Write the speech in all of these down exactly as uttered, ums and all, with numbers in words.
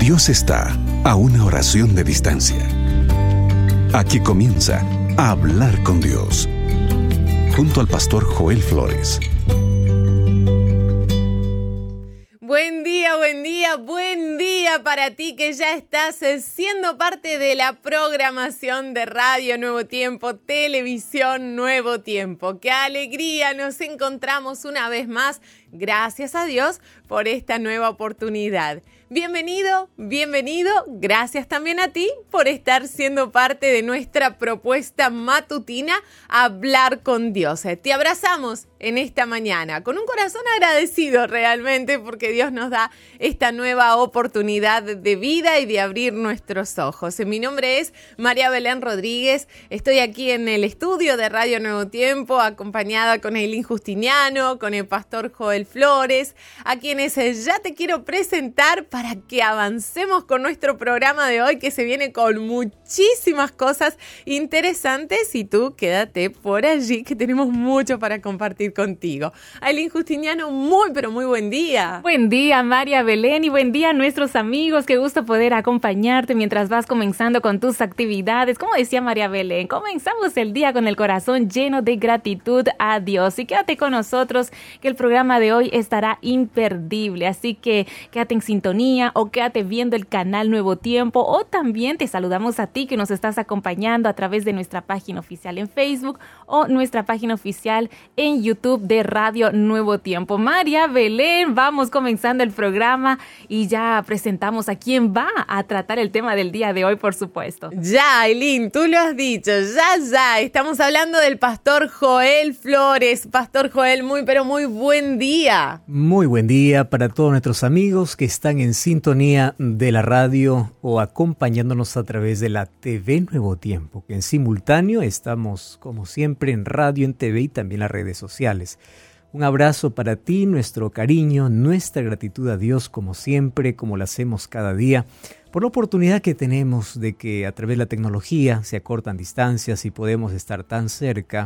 Dios está a una oración de distancia. Aquí comienza a hablar con Dios, junto al pastor Joel Flores. Buen día, buen día, buen día para ti que ya estás siendo parte de la programación de Radio Nuevo Tiempo, Televisión Nuevo Tiempo. ¡Qué alegría! Nos encontramos una vez más. Gracias a Dios por esta nueva oportunidad. Bienvenido, bienvenido. Gracias también a ti por estar siendo parte de nuestra propuesta matutina Hablar con Dios. Te abrazamos en esta mañana con un corazón agradecido realmente porque Dios nos da esta nueva oportunidad de vida y de abrir nuestros ojos. Mi nombre es María Belén Rodríguez. Estoy aquí en el estudio de Radio Nuevo Tiempo acompañada con Ailín Justiniano, con el pastor Joel Flores, a quienes ya te quiero presentar para para que avancemos con nuestro programa de hoy que se viene con muchísimas cosas interesantes y tú quédate por allí que tenemos mucho para compartir contigo. Ailín Justiniano, muy pero muy buen día. Buen día María Belén y buen día a nuestros amigos. Qué gusto poder acompañarte mientras vas comenzando con tus actividades. Como decía María Belén, comenzamos el día con el corazón lleno de gratitud a Dios y quédate con nosotros que el programa de hoy estará imperdible, así que quédate en sintonía o quédate viendo el canal Nuevo Tiempo o también te saludamos a ti que nos estás acompañando a través de nuestra página oficial en Facebook o nuestra página oficial en YouTube de Radio Nuevo Tiempo. María Belén, vamos comenzando el programa y ya presentamos a quién va a tratar el tema del día de hoy, por supuesto. Ya, Ailín, tú lo has dicho, ya, ya, estamos hablando del pastor Joel Flores. Pastor Joel, muy pero muy buen día. Muy buen día para todos nuestros amigos que están en sintonía de la radio o acompañándonos a través de la T V Nuevo Tiempo, que en simultáneo estamos como siempre en radio, en T V y también las redes sociales. Un abrazo para ti, nuestro cariño, nuestra gratitud a Dios como siempre, como lo hacemos cada día, por la oportunidad que tenemos de que a través de la tecnología se acortan distancias y podemos estar tan cerca.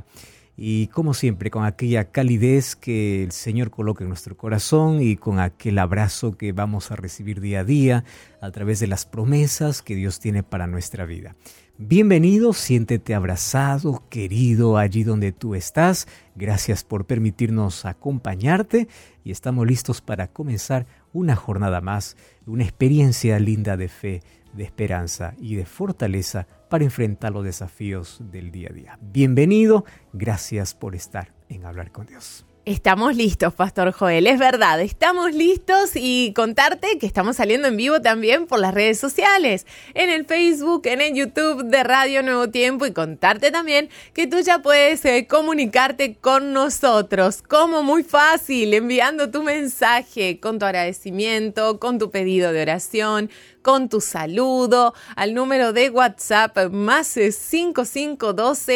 Y como siempre, con aquella calidez que el Señor coloca en nuestro corazón y con aquel abrazo que vamos a recibir día a día a través de las promesas que Dios tiene para nuestra vida. Bienvenido, siéntete abrazado, querido, allí donde tú estás. Gracias por permitirnos acompañarte y estamos listos para comenzar una jornada más, una experiencia linda de fe, de esperanza y de fortaleza para enfrentar los desafíos del día a día. Bienvenido, gracias por estar en Hablar con Dios. Estamos listos, Pastor Joel, es verdad, estamos listos y contarte que estamos saliendo en vivo también por las redes sociales, en el Facebook, en el YouTube de Radio Nuevo Tiempo y contarte también que tú ya puedes eh, comunicarte con nosotros, como muy fácil, enviando tu mensaje con tu agradecimiento, con tu pedido de oración, con tu saludo al número de WhatsApp más cinco cinco uno dos,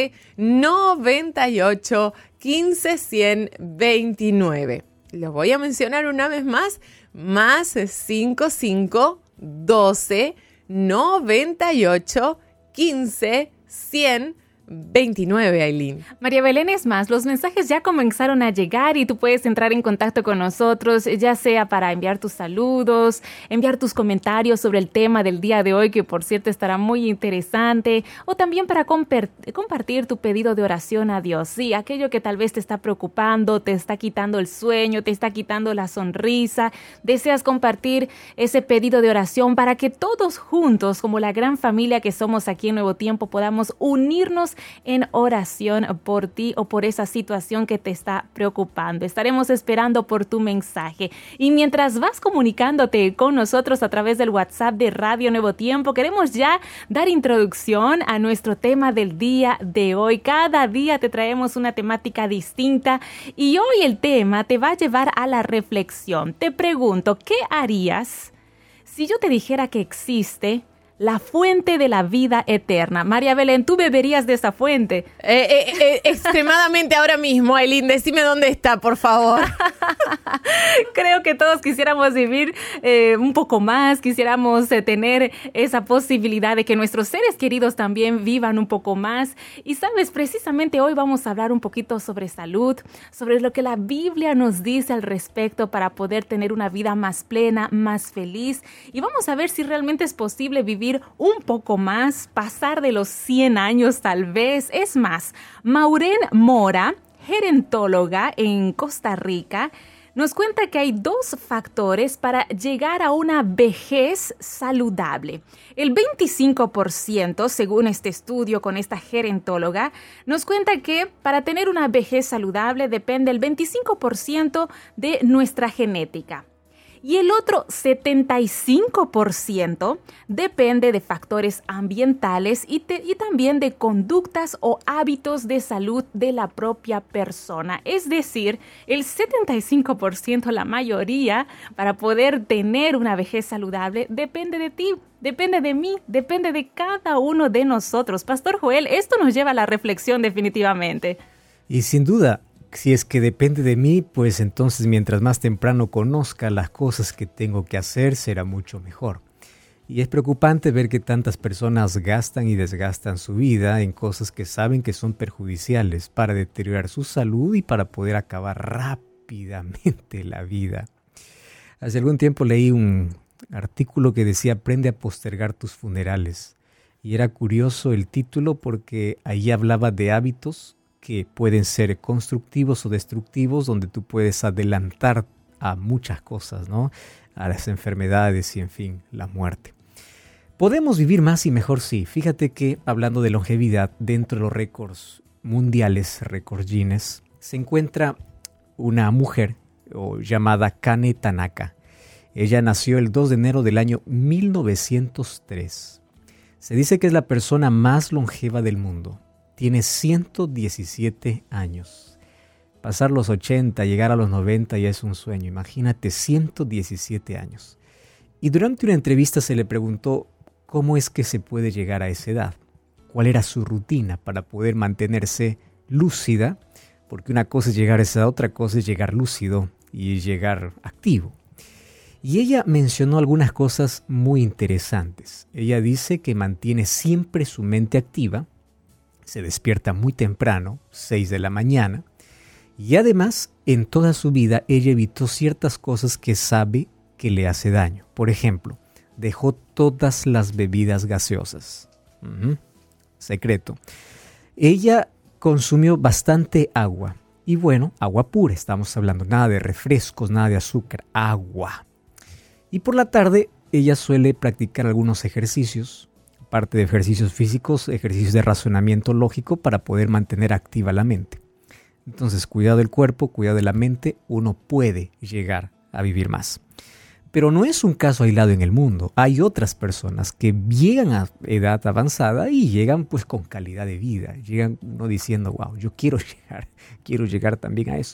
noventa y ocho, quince, cien veintinueve. Lo voy a mencionar una vez más, más cinco cinco uno dos, noventa y ocho, quince, cien veintinueve, Ailín. María Belén, es más, los mensajes ya comenzaron a llegar y tú puedes entrar en contacto con nosotros, ya sea para enviar tus saludos, enviar tus comentarios sobre el tema del día de hoy, que por cierto estará muy interesante, o también para comper- compartir tu pedido de oración a Dios. Sí, aquello que tal vez te está preocupando, te está quitando el sueño, te está quitando la sonrisa, deseas compartir ese pedido de oración para que todos juntos, como la gran familia que somos aquí en Nuevo Tiempo, podamos unirnos en oración por ti o por esa situación que te está preocupando. Estaremos esperando por tu mensaje. Y mientras vas comunicándote con nosotros a través del WhatsApp de Radio Nuevo Tiempo, queremos ya dar introducción a nuestro tema del día de hoy. Cada día te traemos una temática distinta y hoy el tema te va a llevar a la reflexión. Te pregunto, ¿qué harías si yo te dijera que existe la fuente de la vida eterna. María Belén, ¿tú beberías de esa fuente? Eh, eh, eh, extremadamente ahora mismo, Ailín, decime dónde está, por favor. Creo que todos quisiéramos vivir eh, un poco más, quisiéramos eh, tener esa posibilidad de que nuestros seres queridos también vivan un poco más. Y sabes, precisamente hoy vamos a hablar un poquito sobre salud, sobre lo que la Biblia nos dice al respecto para poder tener una vida más plena, más feliz. Y vamos a ver si realmente es posible vivir un poco más, pasar de los cien años tal vez. Es más, Maureen Mora, gerontóloga en Costa Rica, nos cuenta que hay dos factores para llegar a una vejez saludable. El veinticinco por ciento, según este estudio con esta gerontóloga, nos cuenta que para tener una vejez saludable depende el veinticinco por ciento de nuestra genética. Y el otro setenta y cinco por ciento depende de factores ambientales y, te, y también de conductas o hábitos de salud de la propia persona. Es decir, el setenta y cinco por ciento, la mayoría, para poder tener una vejez saludable, depende de ti, depende de mí, depende de cada uno de nosotros. Pastor Joel, esto nos lleva a la reflexión definitivamente. Y sin duda, si es que depende de mí, pues entonces mientras más temprano conozca las cosas que tengo que hacer, será mucho mejor. Y es preocupante ver que tantas personas gastan y desgastan su vida en cosas que saben que son perjudiciales para deteriorar su salud y para poder acabar rápidamente la vida. Hace algún tiempo leí un artículo que decía "Aprende a postergar tus funerales". Y era curioso el título porque ahí hablaba de hábitos que pueden ser constructivos o destructivos, donde tú puedes adelantar a muchas cosas, ¿no? A las enfermedades y, en fin, la muerte. ¿Podemos vivir más y mejor? Sí. Fíjate que, hablando de longevidad, dentro de los récords mundiales, récords Guinness, se encuentra una mujer o, llamada Kane Tanaka. Ella nació el dos de enero del año mil novecientos tres. Se dice que es la persona más longeva del mundo. Tiene ciento diecisiete años. Pasar los ochenta, llegar a los noventa ya es un sueño. Imagínate, ciento diecisiete años. Y durante una entrevista se le preguntó cómo es que se puede llegar a esa edad. ¿Cuál era su rutina para poder mantenerse lúcida? Porque una cosa es llegar a esa edad, otra cosa es llegar lúcido y llegar activo. Y ella mencionó algunas cosas muy interesantes. Ella dice que mantiene siempre su mente activa. Se despierta muy temprano, seis de la mañana, y además en toda su vida ella evitó ciertas cosas que sabe que le hace daño. Por ejemplo, dejó todas las bebidas gaseosas. Uh-huh. Secreto. Ella consumió bastante agua, y bueno, agua pura, estamos hablando, nada de refrescos, nada de azúcar, agua. Y por la tarde ella suele practicar algunos ejercicios, parte de ejercicios físicos, ejercicios de razonamiento lógico para poder mantener activa la mente. Entonces, cuidado del cuerpo, cuidado de la mente, uno puede llegar a vivir más. Pero no es un caso aislado en el mundo. Hay otras personas que llegan a edad avanzada y llegan pues con calidad de vida. Llegan no diciendo, wow, yo quiero llegar, quiero llegar también a eso.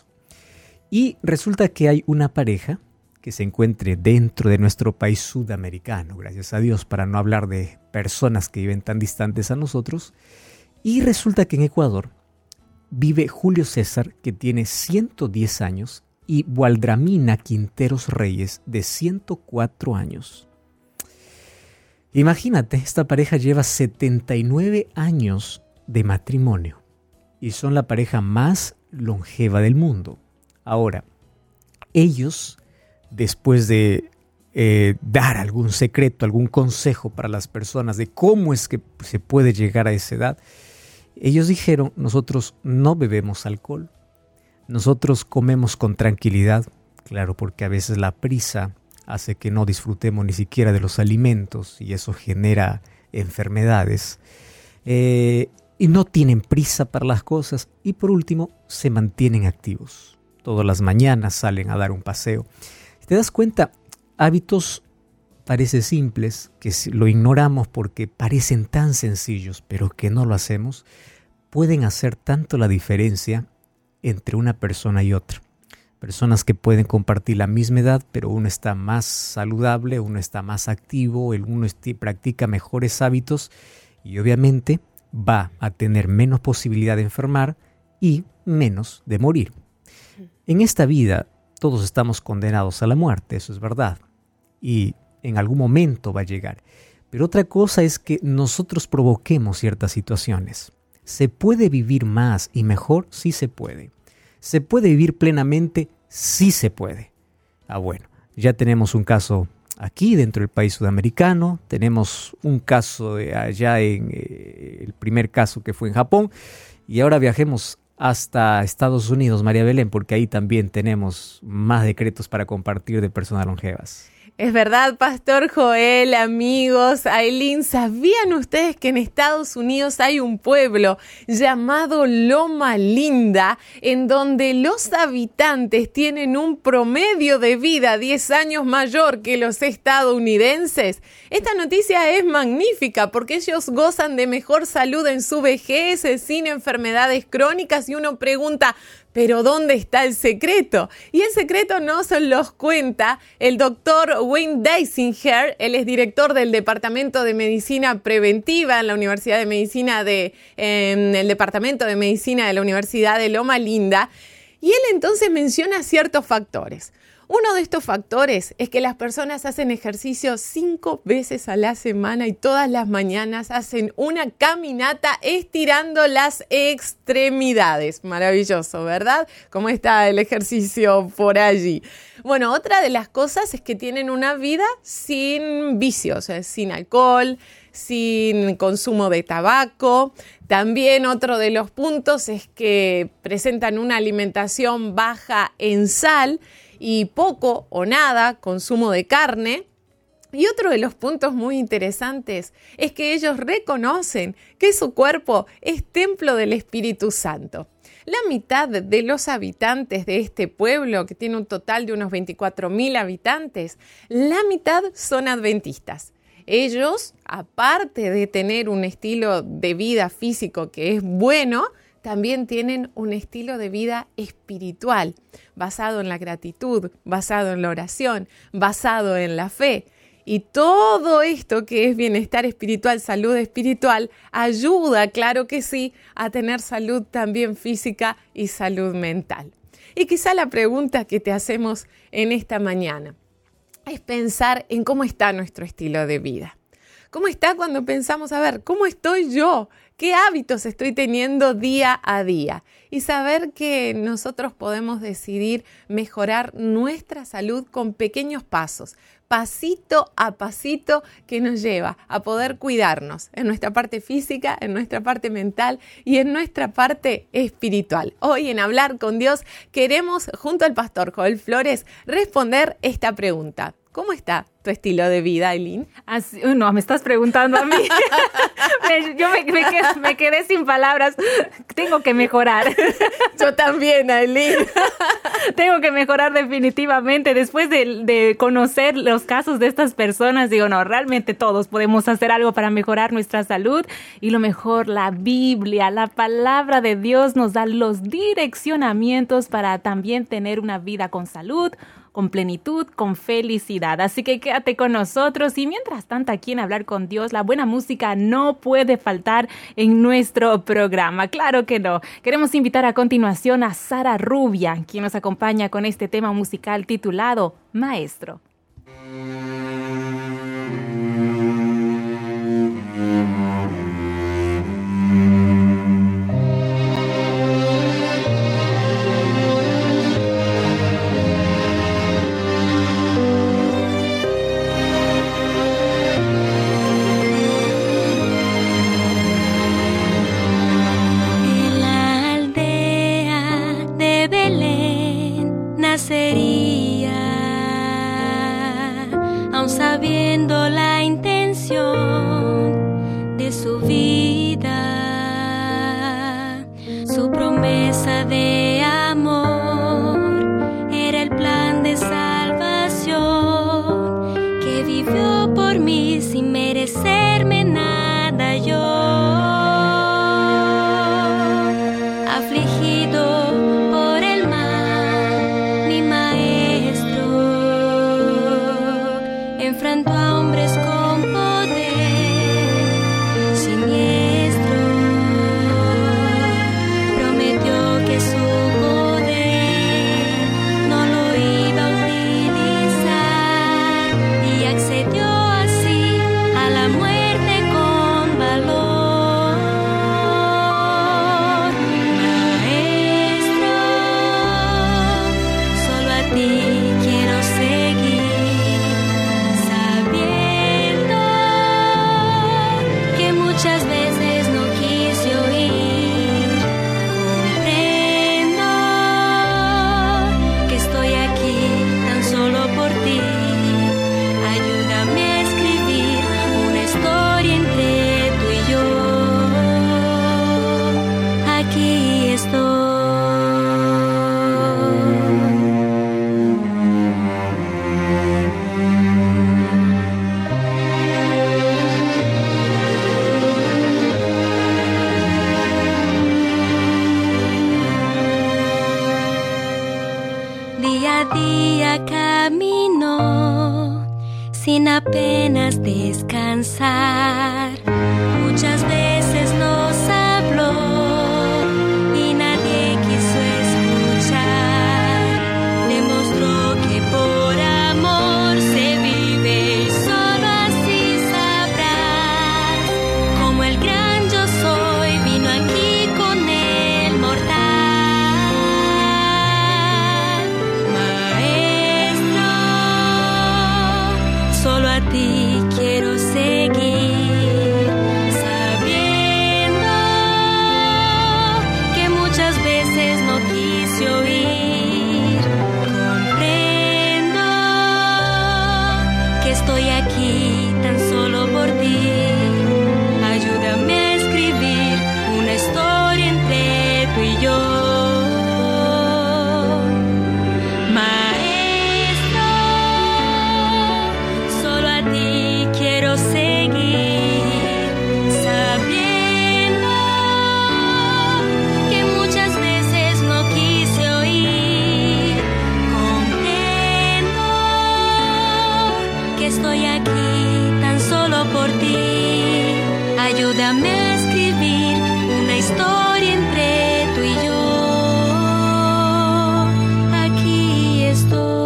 Y resulta que hay una pareja que se encuentre dentro de nuestro país sudamericano, gracias a Dios, para no hablar de personas que viven tan distantes a nosotros. Y resulta que en Ecuador vive Julio César, que tiene ciento diez años, y Waldramina Quinteros Reyes, de ciento cuatro años. Imagínate, esta pareja lleva setenta y nueve años de matrimonio y son la pareja más longeva del mundo. Ahora, ellos, después de eh, dar algún secreto, algún consejo para las personas de cómo es que se puede llegar a esa edad, ellos dijeron, nosotros no bebemos alcohol, nosotros comemos con tranquilidad, claro, porque a veces la prisa hace que no disfrutemos ni siquiera de los alimentos y eso genera enfermedades, eh, y no tienen prisa para las cosas, y por último, se mantienen activos. Todas las mañanas salen a dar un paseo. ¿Te das cuenta? Hábitos parece simples, que lo ignoramos porque parecen tan sencillos, pero que no lo hacemos, pueden hacer tanto la diferencia entre una persona y otra. personas que pueden compartir la misma edad, pero uno está más saludable, uno está más activo, el uno esti- practica mejores hábitos y obviamente va a tener menos posibilidad de enfermar y menos de morir. En esta vida todos estamos condenados a la muerte, eso es verdad, y en algún momento va a llegar. Pero otra cosa es que nosotros provoquemos ciertas situaciones. ¿Se puede vivir más y mejor? Sí se puede. ¿Se puede vivir plenamente? Sí se puede. Ah, bueno, ya tenemos un caso aquí dentro del país sudamericano, tenemos un caso de allá en eh, el primer caso que fue en Japón, y ahora viajemos hasta Estados Unidos, María Belén, porque ahí también tenemos más decretos para compartir de personas longevas. Es verdad, Pastor Joel, amigos, Ailín, ¿sabían ustedes que en Estados Unidos hay un pueblo llamado Loma Linda, en donde los habitantes tienen un promedio de vida diez años mayor que los estadounidenses? Esta noticia es magnífica porque ellos gozan de mejor salud en su vejez, sin enfermedades crónicas, y uno pregunta, ¿pero dónde está el secreto? Y el secreto nos los cuenta el doctor Wayne Dysinger. Él es director del Departamento de Medicina Preventiva en la Universidad de Medicina de, en el Departamento de Medicina de la Universidad de Loma Linda. Y él entonces menciona ciertos factores. Uno de estos factores es que las personas hacen ejercicio cinco veces a la semana y todas las mañanas hacen una caminata estirando las extremidades. Maravilloso, ¿verdad? ¿Cómo está el ejercicio por allí? Bueno, otra de las cosas es que tienen una vida sin vicios, sin alcohol, sin consumo de tabaco. También otro de los puntos es que presentan una alimentación baja en sal y poco o nada consumo de carne. Y otro de los puntos muy interesantes es que ellos reconocen que su cuerpo es templo del Espíritu Santo. La mitad de los habitantes de este pueblo, que tiene un total de unos veinticuatro mil habitantes, la mitad son adventistas. Ellos, aparte de tener un estilo de vida físico que es bueno, también tienen un estilo de vida espiritual, basado en la gratitud, basado en la oración, basado en la fe. Y todo esto que es bienestar espiritual, salud espiritual, ayuda, claro que sí, a tener salud también física y salud mental. Y quizá la pregunta que te hacemos en esta mañana es pensar en cómo está nuestro estilo de vida. ¿Cómo está cuando pensamos, a ver, cómo estoy yo? ¿Qué hábitos estoy teniendo día a día? Y saber que nosotros podemos decidir mejorar nuestra salud con pequeños pasos, pasito a pasito, que nos lleva a poder cuidarnos en nuestra parte física, en nuestra parte mental y en nuestra parte espiritual. Hoy en Hablar con Dios queremos, junto al pastor Joel Flores, responder esta pregunta. ¿Cómo está tu estilo de vida, Ailín? Así, no, me estás preguntando a mí. me, yo me, me, quedé, me quedé sin palabras. Tengo que mejorar. Yo también, Ailín. Tengo que mejorar definitivamente. Después de, de conocer los casos de estas personas, digo, no, realmente todos podemos hacer algo para mejorar nuestra salud. Y lo mejor, la Biblia, la palabra de Dios nos da los direccionamientos para también tener una vida con salud, con plenitud, con felicidad. Así que quédate con nosotros y mientras tanto aquí en Hablar con Dios, la buena música no puede faltar en nuestro programa. Claro que no. Queremos invitar a continuación a Sara Rubia, quien nos acompaña con este tema musical titulado Maestro. Aun sabiendo la intención de su vida, su promesa de amor era el plan de salvación que vivió por mí sin merecerme nada yo, afligido por el mal. enfrentó a hombres con poder siniestro. Prometió que su poder no lo iba a utilizar y accedió así a la muerte con valor. Maestro, solo a ti quiero seguir, sabiendo que muchas veces no quise oír. Comprendo que estoy aquí tan solo por ti. Ayúdame a escribir una historia entre tú y yo. Aquí estoy. Día a día camino sin apenas descansar. Muchas veces nos habló y nadie quiso escuchar. Demostró que por amor se vive y solo así sabrás como el gran yo soy vino aquí con el mortal. Maestro, solo a ti quiero seguir, sabiendo que muchas veces no quise oír. Comprendo que estoy aquí tan solo por ti. Ayúdame a escribir una historia entre tú y yo. Maestro, solo a ti quiero seguir, sabiendo que muchas veces no quise oír. Comprendo que estoy aquí tan solo por ti. Ayúdame a escribir una historia entre tú y yo. Aquí estoy.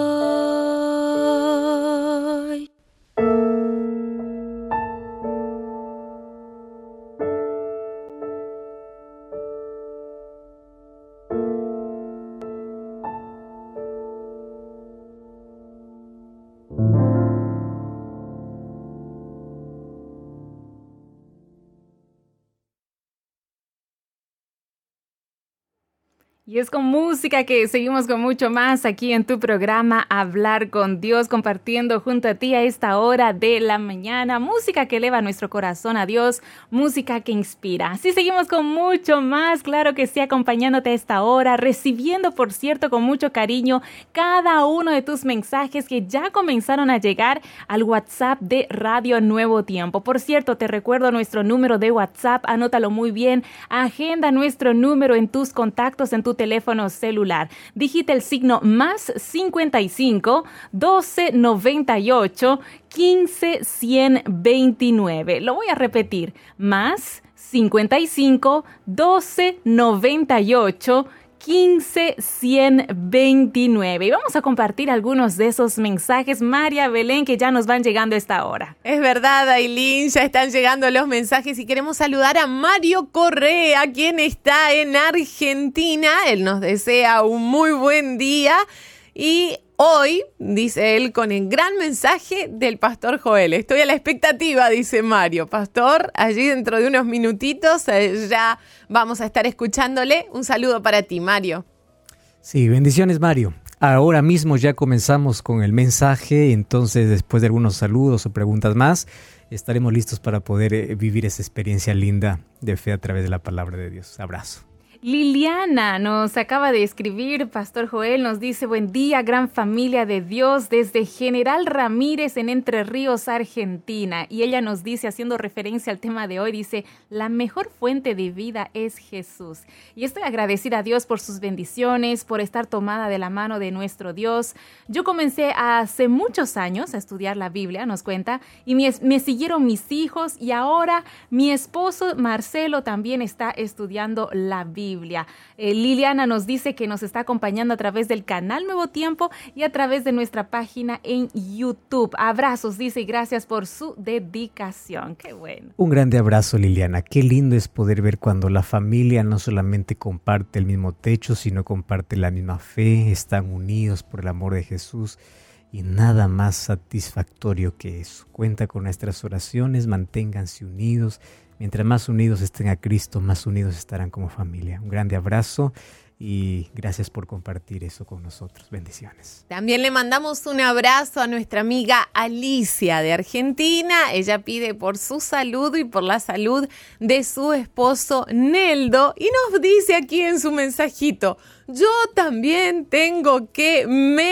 Y es con música que seguimos con mucho más aquí en tu programa Hablar con Dios, compartiendo junto a ti a esta hora de la mañana. Música que eleva nuestro corazón a Dios, música que inspira. Así seguimos con mucho más, claro que sí, acompañándote a esta hora, recibiendo, por cierto, con mucho cariño cada uno de tus mensajes que ya comenzaron a llegar al WhatsApp de Radio Nuevo Tiempo. Por cierto, te recuerdo nuestro número de WhatsApp, anótalo muy bien, agenda nuestro número en tus contactos, en tu teléfono celular. Digita el signo más cincuenta y cinco, doce noventa y ocho, quince ciento veintinueve. Lo voy a repetir. Más cincuenta y cinco, doce noventa y ocho, quince ciento veintinueve. Y vamos a compartir algunos de esos mensajes, María Belén, que ya nos van llegando a esta hora. Es verdad, Ailín, ya están llegando los mensajes y queremos saludar a Mario Correa, quien está en Argentina. Él nos desea un muy buen día y hoy, dice él, con el gran mensaje del Pastor Joel. Estoy a la expectativa, dice Mario. Pastor, allí dentro de unos minutitos eh, ya vamos a estar escuchándole. Un saludo para ti, Mario. Sí, bendiciones, Mario. Ahora mismo ya comenzamos con el mensaje, entonces después de algunos saludos o preguntas más, estaremos listos para poder eh, vivir esa experiencia linda de fe a través de la palabra de Dios. Abrazo. Liliana nos acaba de escribir, Pastor Joel, nos dice: buen día, gran familia de Dios, desde General Ramírez en Entre Ríos, Argentina. Y ella nos dice, haciendo referencia al tema de hoy, dice: la mejor fuente de vida es Jesús. Y estoy agradecida a Dios por sus bendiciones, por estar tomada de la mano de nuestro Dios. Yo comencé hace muchos años a estudiar la Biblia, nos cuenta, y me, me siguieron mis hijos, y ahora mi esposo Marcelo también está estudiando la Biblia. Eh, Liliana nos dice que nos está acompañando a través del canal Nuevo Tiempo y a través de nuestra página en YouTube. Abrazos, dice, y gracias por su dedicación. Qué bueno. Un grande abrazo, Liliana. Qué lindo es poder ver cuando la familia no solamente comparte el mismo techo, sino comparte la misma fe, están unidos por el amor de Jesús. Y nada más satisfactorio que eso. Cuenta con nuestras oraciones, manténganse unidos. Mientras más unidos estén a Cristo, más unidos estarán como familia. Un grande abrazo y gracias por compartir eso con nosotros. Bendiciones. También le mandamos un abrazo a nuestra amiga Alicia de Argentina. Ella pide por su salud y por la salud de su esposo Neldo. Y nos dice aquí en su mensajito: yo también tengo que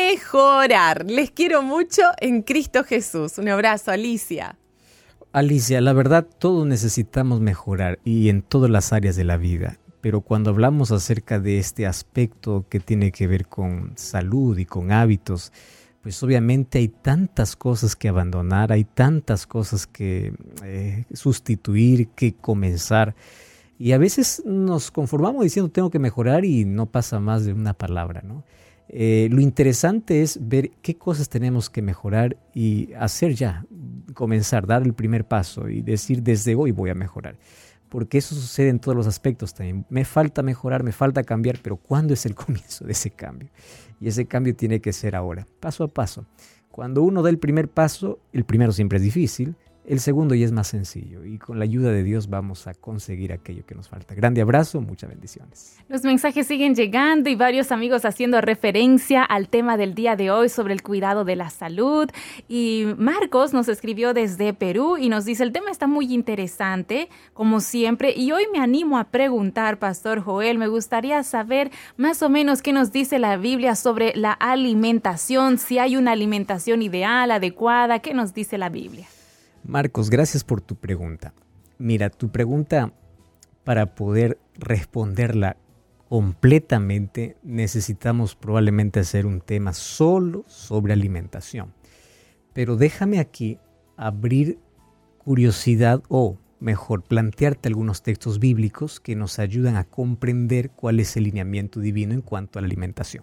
mejorar. Les quiero mucho en Cristo Jesús. Un abrazo, Alicia. Alicia, la verdad, todos necesitamos mejorar y en todas las áreas de la vida. Pero cuando hablamos acerca de este aspecto que tiene que ver con salud y con hábitos, pues obviamente hay tantas cosas que abandonar, hay tantas cosas que eh, sustituir, que comenzar. Y a veces nos conformamos diciendo tengo que mejorar y no pasa más de una palabra, ¿no? Eh, lo interesante es ver qué cosas tenemos que mejorar y hacer ya, comenzar, dar el primer paso y decir desde hoy voy a mejorar. Porque eso sucede en todos los aspectos también. Me falta mejorar, me falta cambiar, pero ¿cuándo es el comienzo de ese cambio? Y ese cambio tiene que ser ahora, paso a paso. Cuando uno da el primer paso, el primero siempre es difícil, el segundo ya es más sencillo y con la ayuda de Dios vamos a conseguir aquello que nos falta. Grande abrazo, muchas bendiciones. Los mensajes siguen llegando y varios amigos haciendo referencia al tema del día de hoy sobre el cuidado de la salud. Y Marcos nos escribió desde Perú y nos dice: el tema está muy interesante, como siempre, y hoy me animo a preguntar, Pastor Joel, me gustaría saber más o menos qué nos dice la Biblia sobre la alimentación, si hay una alimentación ideal, adecuada, ¿qué nos dice la Biblia? Marcos, gracias por tu pregunta. Mira, tu pregunta, para poder responderla completamente, necesitamos probablemente hacer un tema solo sobre alimentación. Pero déjame aquí abrir curiosidad o, mejor, plantearte algunos textos bíblicos que nos ayudan a comprender cuál es el lineamiento divino en cuanto a la alimentación.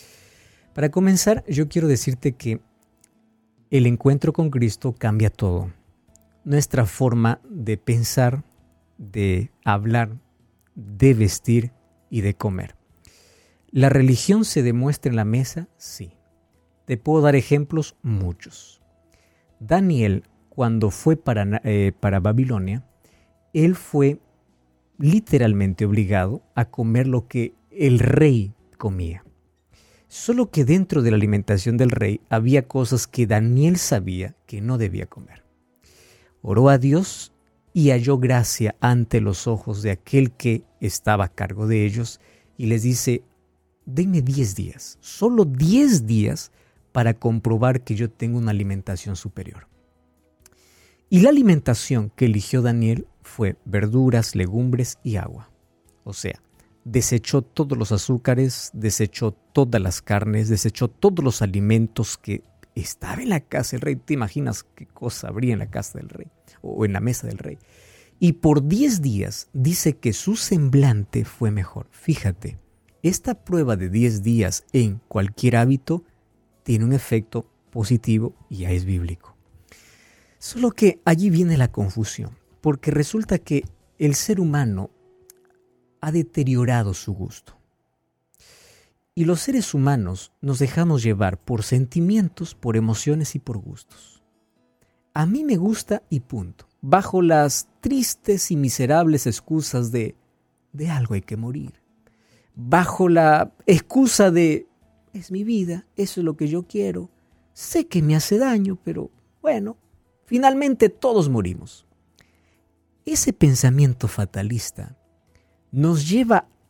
Para comenzar, yo quiero decirte que el encuentro con Cristo cambia todo. Nuestra forma de pensar, de hablar, de vestir y de comer. ¿La religión se demuestra en la mesa? Sí. Te puedo dar ejemplos muchos. Daniel, cuando fue para, eh, para Babilonia, él fue literalmente obligado a comer lo que el rey comía. Solo que dentro de la alimentación del rey había cosas que Daniel sabía que no debía comer. Oró a Dios y halló gracia ante los ojos de aquel que estaba a cargo de ellos y les dice: denme diez días, solo diez días para comprobar que yo tengo una alimentación superior. Y la alimentación que eligió Daniel fue verduras, legumbres y agua. O sea, desechó todos los azúcares, desechó todas las carnes, desechó todos los alimentos que estaban en la casa del rey. ¿Te imaginas qué cosa habría en la casa del rey o en la mesa del rey? Y por diez días dice que su semblante fue mejor. Fíjate, esta prueba de diez días en cualquier hábito tiene un efecto positivo y ya es bíblico. Solo que allí viene la confusión, porque resulta que el ser humano ha deteriorado su gusto. Y los seres humanos nos dejamos llevar por sentimientos, por emociones y por gustos. A mí me gusta y punto, bajo las tristes y miserables excusas de, de algo hay que morir. Bajo la excusa de, es mi vida, eso es lo que yo quiero, sé que me hace daño, pero bueno, finalmente todos morimos. Ese pensamiento fatalista nos lleva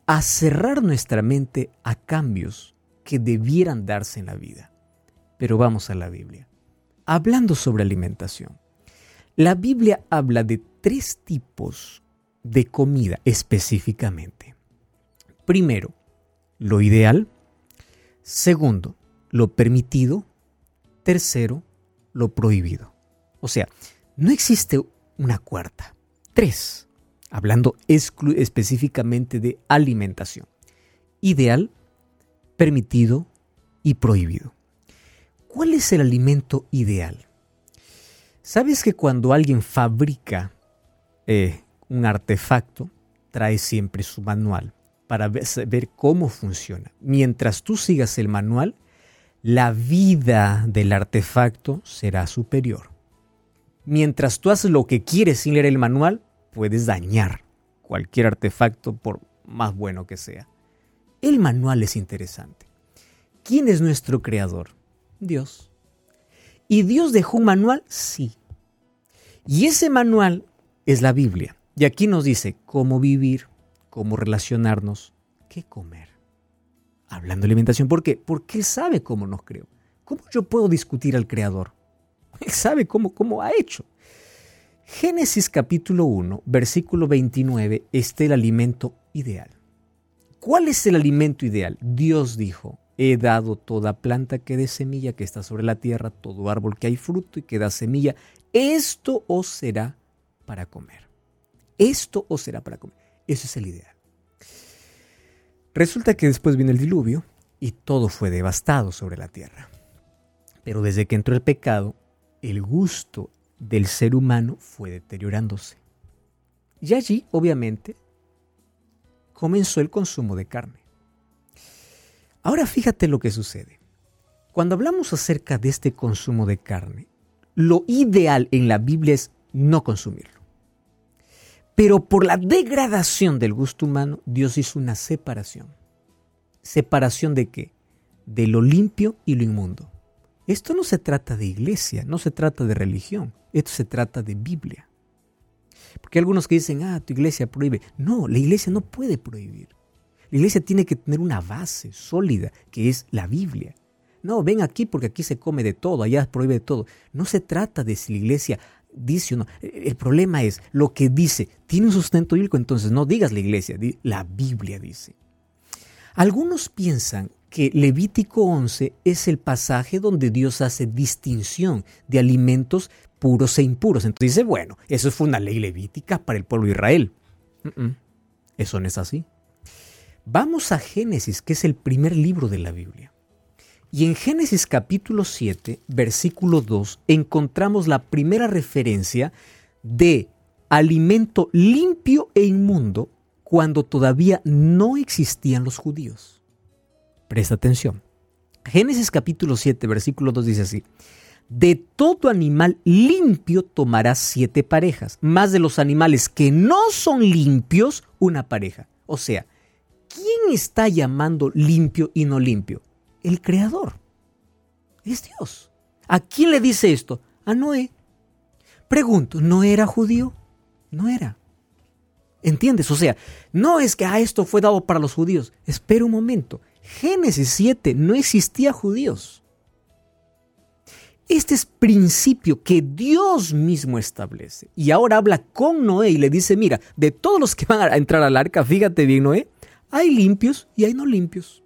a cerrar nuestra mente a cambios que debieran darse en la vida. Pero vamos a la Biblia. Hablando sobre alimentación, la Biblia habla de tres tipos de comida específicamente. Primero, lo ideal. Segundo, lo permitido. Tercero, lo prohibido. O sea, no existe una cuarta. Tres, hablando exclu- específicamente de alimentación. Ideal, permitido y prohibido. ¿Cuál es el alimento ideal? ¿Sabes que cuando alguien fabrica eh, un artefacto, trae siempre su manual para ver, ver cómo funciona? Mientras tú sigas el manual, la vida del artefacto será superior. Mientras tú haces lo que quieres sin leer el manual, puedes dañar cualquier artefacto por más bueno que sea. El manual es interesante. ¿Quién es nuestro creador? Dios. ¿Y Dios dejó un manual? Sí. Y ese manual es la Biblia. Y aquí nos dice cómo vivir, cómo relacionarnos, qué comer. Hablando de alimentación, ¿por qué? Porque Él sabe cómo nos creó. ¿Cómo yo puedo discutir al Creador? Él sabe cómo, cómo ha hecho. Génesis capítulo uno, versículo veintinueve, está el alimento ideal. ¿Cuál es el alimento ideal? Dios dijo, he dado toda planta que dé semilla, que está sobre la tierra, todo árbol que hay fruto y que da semilla. Esto os será para comer. Esto os será para comer. Eso es el ideal. Resulta que después vino el diluvio y todo fue devastado sobre la tierra. Pero desde que entró el pecado, el gusto del ser humano fue deteriorándose. Y allí, obviamente, comenzó el consumo de carne. Ahora fíjate lo que sucede. Cuando hablamos acerca de este consumo de carne, lo ideal en la Biblia es no consumirlo. Pero por la degradación del gusto humano, Dios hizo una separación. ¿Separación de qué? De lo limpio y lo inmundo. Esto no se trata de iglesia, no se trata de religión, esto se trata de Biblia. Porque hay algunos que dicen, ah, tu iglesia prohíbe. No, la iglesia no puede prohibir. La iglesia tiene que tener una base sólida, que es la Biblia. No, ven aquí porque aquí se come de todo, allá prohíbe de todo. No se trata de si la iglesia dice o no. El problema es lo que dice. Tiene un sustento bíblico, entonces no digas la iglesia, la Biblia dice. Algunos piensan que Levítico once es el pasaje donde Dios hace distinción de alimentos puros e impuros. Entonces dice, bueno, eso fue una ley levítica para el pueblo de Israel. Uh-uh. Eso no es así. Vamos a Génesis, que es el primer libro de la Biblia. Y en Génesis capítulo siete, versículo dos, encontramos la primera referencia de alimento limpio e inmundo cuando todavía no existían los judíos. Presta atención. Génesis capítulo siete, versículo dos dice así: de todo animal limpio tomarás siete parejas, más de los animales que no son limpios, una pareja. O sea, ¿quién está llamando limpio y no limpio? El Creador. Es Dios. ¿A quién le dice esto? A Noé. Pregunto, ¿no era judío? No era. ¿Entiendes? O sea, no es que ah, esto fue dado para los judíos. Espera un momento. Génesis siete, no existía judíos. Este es principio que Dios mismo establece. Y ahora habla con Noé y le dice, mira, de todos los que van a entrar al arca, fíjate bien, Noé, hay limpios y hay no limpios.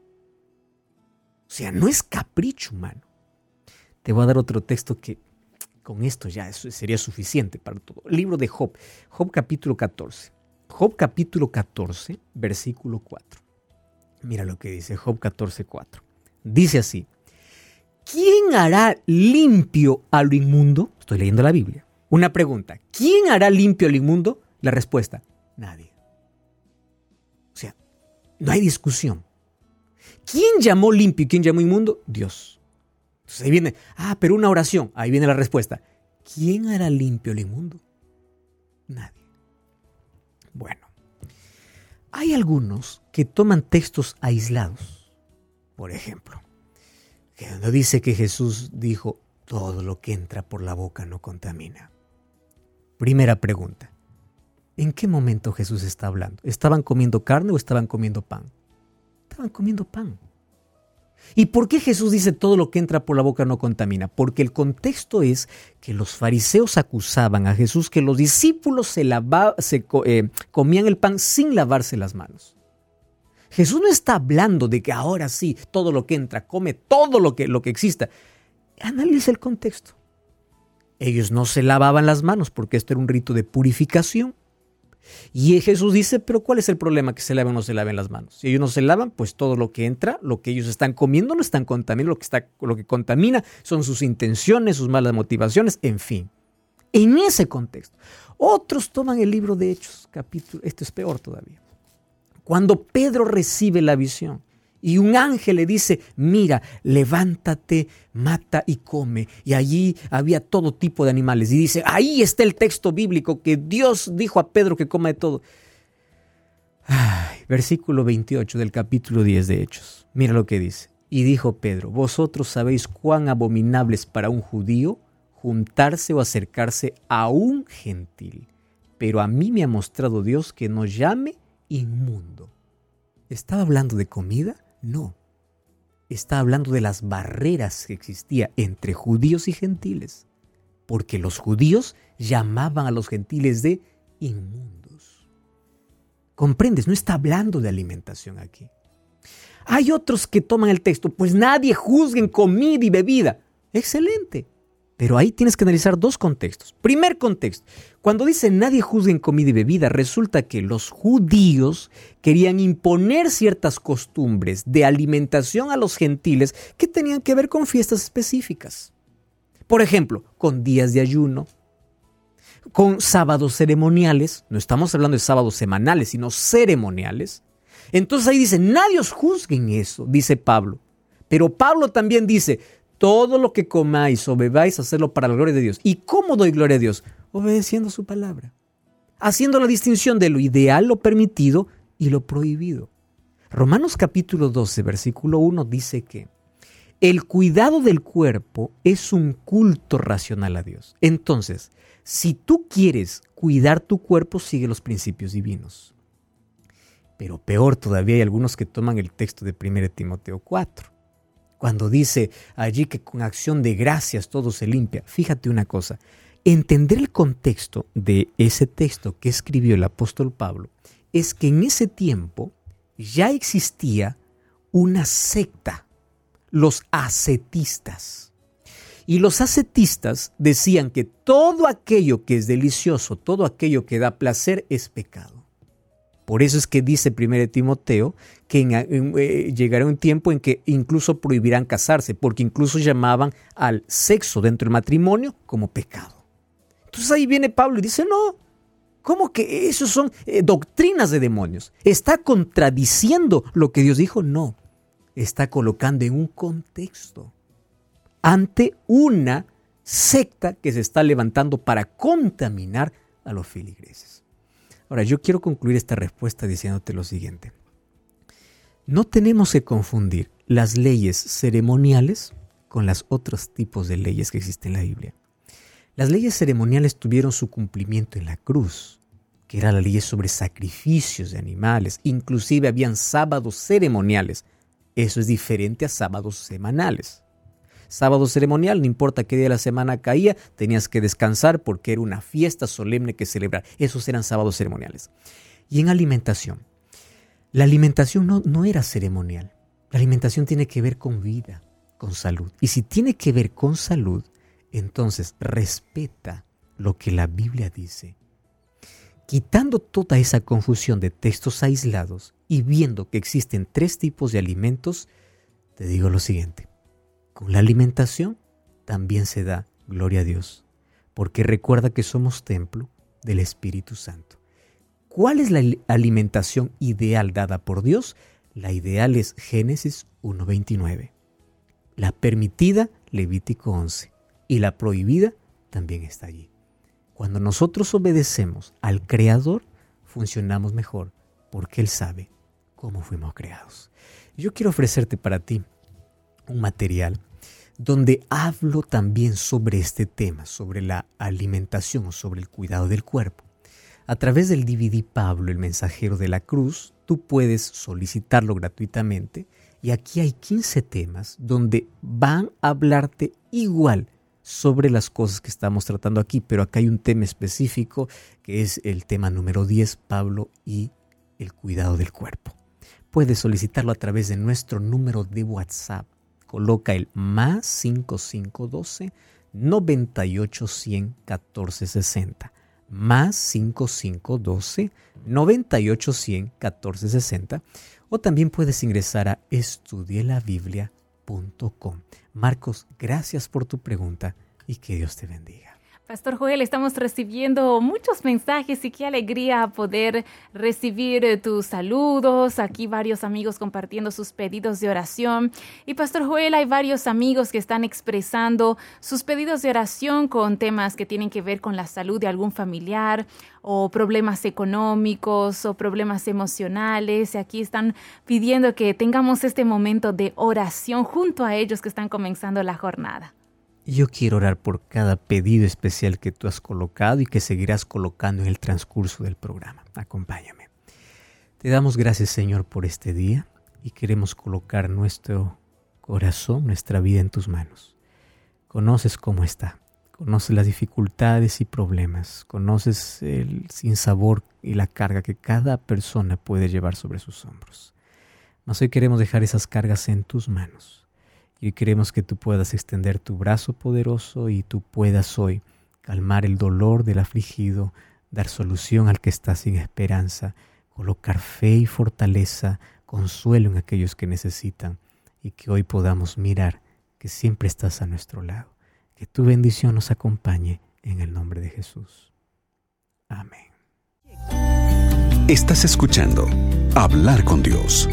O sea, no es capricho humano. Te voy a dar otro texto que con esto ya sería suficiente para todo. El libro de Job, Job capítulo catorce. Job capítulo catorce, versículo cuatro. Mira lo que dice Job catorce, cuatro. Dice así: ¿quién hará limpio a lo inmundo? Estoy leyendo la Biblia. Una pregunta. ¿Quién hará limpio a lo inmundo? La respuesta: nadie. O sea, no hay discusión. ¿Quién llamó limpio y quién llamó inmundo? Dios. Entonces ahí viene, ah, pero una oración. Ahí viene la respuesta. ¿Quién hará limpio lo inmundo? Nadie. Bueno, hay algunos que toman textos aislados. Por ejemplo, que donde dice que Jesús dijo, todo lo que entra por la boca no contamina. Primera pregunta. ¿En qué momento Jesús está hablando? ¿Estaban comiendo carne o estaban comiendo pan? Estaban comiendo pan. ¿Y por qué Jesús dice todo lo que entra por la boca no contamina? Porque el contexto es que los fariseos acusaban a Jesús que los discípulos se, lava, se eh, comían el pan sin lavarse las manos. Jesús no está hablando de que ahora sí, todo lo que entra, come todo lo que, lo que exista. Analiza el contexto. Ellos no se lavaban las manos porque esto era un rito de purificación. Y Jesús dice, pero ¿cuál es el problema que se laven o no se laven las manos? Si ellos no se lavan, pues todo lo que entra, lo que ellos están comiendo no están contaminando, lo que, está, lo que contamina son sus intenciones, sus malas motivaciones, en fin. En ese contexto, otros toman el libro de Hechos, capítulo, esto es peor todavía. Cuando Pedro recibe la visión y un ángel le dice, mira, levántate, mata y come. Y allí había todo tipo de animales. Y dice, ahí está el texto bíblico que Dios dijo a Pedro que coma de todo. Ay, versículo veintiocho del capítulo diez de Hechos. Mira lo que dice. Y dijo Pedro, vosotros sabéis cuán abominable es para un judío juntarse o acercarse a un gentil. Pero a mí me ha mostrado Dios que no llame inmundo. ¿Estaba hablando de comida? No. Está hablando de las barreras que existían entre judíos y gentiles. Porque los judíos llamaban a los gentiles de inmundos. ¿Comprendes? No está hablando de alimentación aquí. Hay otros que toman el texto, pues nadie juzgue en comida y bebida. Excelente. Pero ahí tienes que analizar dos contextos. Primer contexto, cuando dice nadie juzgue en comida y bebida, resulta que los judíos querían imponer ciertas costumbres de alimentación a los gentiles que tenían que ver con fiestas específicas. Por ejemplo, con días de ayuno, con sábados ceremoniales. No estamos hablando de sábados semanales, sino ceremoniales. Entonces ahí dice, nadie os juzgue en eso, dice Pablo. Pero Pablo también dice, todo lo que comáis o bebáis, hacerlo para la gloria de Dios. ¿Y cómo doy gloria a Dios? Obedeciendo su palabra. Haciendo la distinción de lo ideal, lo permitido y lo prohibido. Romanos capítulo doce, versículo uno dice que el cuidado del cuerpo es un culto racional a Dios. Entonces, si tú quieres cuidar tu cuerpo, sigue los principios divinos. Pero peor todavía, hay algunos que toman el texto de primera Timoteo cuatro. Cuando dice allí que con acción de gracias todo se limpia. Fíjate una cosa, entender el contexto de ese texto que escribió el apóstol Pablo es que en ese tiempo ya existía una secta, los ascetistas. Y los ascetistas decían que todo aquello que es delicioso, todo aquello que da placer es pecado. Por eso es que dice primera Timoteo que en, en, eh, llegará un tiempo en que incluso prohibirán casarse, porque incluso llamaban al sexo dentro del matrimonio como pecado. Entonces ahí viene Pablo y dice, no, ¿cómo que esos son eh, doctrinas de demonios? ¿Está contradiciendo lo que Dios dijo? No, está colocando en un contexto ante una secta que se está levantando para contaminar a los feligreses. Ahora, yo quiero concluir esta respuesta diciéndote lo siguiente. No tenemos que confundir las leyes ceremoniales con los otros tipos de leyes que existen en la Biblia. Las leyes ceremoniales tuvieron su cumplimiento en la cruz, que era la ley sobre sacrificios de animales. Inclusive habían sábados ceremoniales. Eso es diferente a sábados semanales. Sábado ceremonial, no importa qué día de la semana caía, tenías que descansar porque era una fiesta solemne que celebrar. Esos eran sábados ceremoniales. Y en alimentación, la alimentación no, no era ceremonial. La alimentación tiene que ver con vida, con salud. Y si tiene que ver con salud, entonces respeta lo que la Biblia dice. Quitando toda esa confusión de textos aislados y viendo que existen tres tipos de alimentos, te digo lo siguiente. Con la alimentación también se da gloria a Dios, porque recuerda que somos templo del Espíritu Santo. ¿Cuál es la alimentación ideal dada por Dios? La ideal es Génesis uno veintinueve. La permitida, Levítico once. Y la prohibida también está allí. Cuando nosotros obedecemos al Creador, funcionamos mejor, porque Él sabe cómo fuimos creados. Yo quiero ofrecerte para ti un material donde hablo también sobre este tema, sobre la alimentación o sobre el cuidado del cuerpo. A través del D V D Pablo, el mensajero de la cruz, tú puedes solicitarlo gratuitamente y aquí hay quince temas donde van a hablarte igual sobre las cosas que estamos tratando aquí, pero acá hay un tema específico que es el tema número diez, Pablo y el cuidado del cuerpo. Puedes solicitarlo a través de nuestro número de WhatsApp. Coloca el más cinco cinco uno dos, noventa y ocho, cien, catorce sesenta. Más cinco cinco uno dos, noventa y ocho, cien, catorce sesenta. O también puedes ingresar a estudie la biblia punto com. Marcos, gracias por tu pregunta y que Dios te bendiga. Pastor Joel, estamos recibiendo muchos mensajes y qué alegría poder recibir tus saludos. Aquí varios amigos compartiendo sus pedidos de oración. Y Pastor Joel, hay varios amigos que están expresando sus pedidos de oración con temas que tienen que ver con la salud de algún familiar o problemas económicos o problemas emocionales. Y aquí están pidiendo que tengamos este momento de oración junto a ellos que están comenzando la jornada. Yo quiero orar por cada pedido especial que tú has colocado y que seguirás colocando en el transcurso del programa. Acompáñame. Te damos gracias, Señor, por este día y queremos colocar nuestro corazón, nuestra vida en tus manos. Conoces cómo está, conoces las dificultades y problemas, conoces el sinsabor y la carga que cada persona puede llevar sobre sus hombros. Mas hoy queremos dejar esas cargas en tus manos. Y queremos que tú puedas extender tu brazo poderoso y tú puedas hoy calmar el dolor del afligido, dar solución al que está sin esperanza, colocar fe y fortaleza, consuelo en aquellos que necesitan y que hoy podamos mirar que siempre estás a nuestro lado. Que tu bendición nos acompañe en el nombre de Jesús. Amén. Estás escuchando Hablar con Dios.